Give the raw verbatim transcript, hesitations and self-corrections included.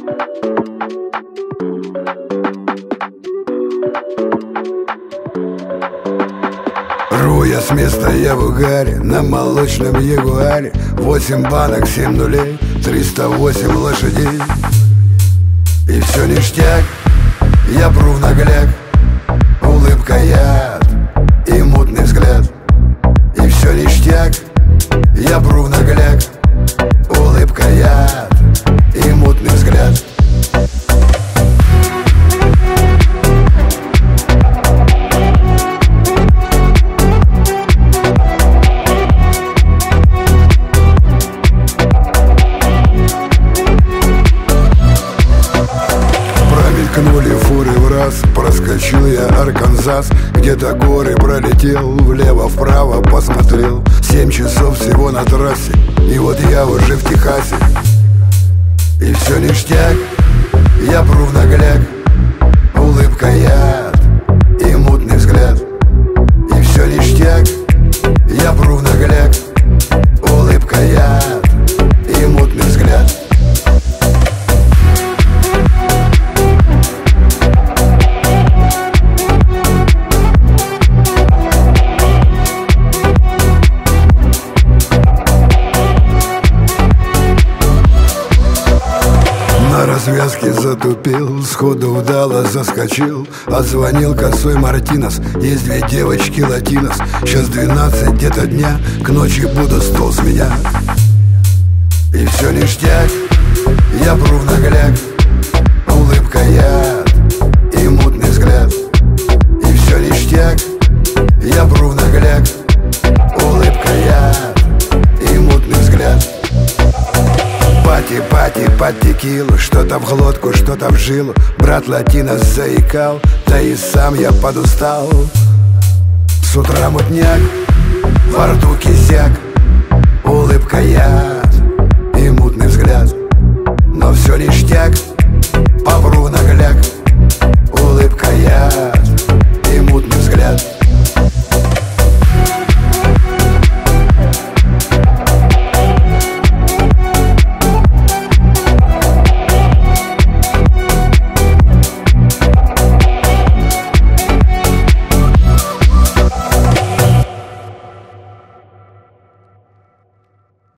Рву я с места, я в угаре, на молочном ягуаре. Восемь банок, семь нулей, триста восемь лошадей. И все ништяк, я пру в нагляк. Улыбка, яд и мутный взгляд. И все ништяк, я пру в нагляк. Улыбка, яд и мутный взгляд. Промелькнули фуры в раз, проскочил я Арканзас. Где-то горы пролетел, влево-вправо посмотрел. Семь часов всего на трассе, и вот я уже в Техасе. И все ништяк, я пру в нагляк. Улыбка, яд и мутный взгляд. И все ништяк, я пру в нагляк. Улыбка, яд и мутный взгляд. На развязке затупил, сходу вдало заскочил. Отзвонил косой Мартинес, есть две девочки латинос. Сейчас двенадцать где-то дня, к ночи буду стол с меня. И все ништяк, я пру в нагляк. Улыбка, яд и мутный взгляд. И все ништяк, я пру в нагляк. Улыбка, яд и мутный взгляд. Пати, пати, под текилу. Что-то в глотку, что-то в жилу. Брат латинос заикал, да и сам я подустал. С утра мутняк, во рту кисяк. Улыбка, я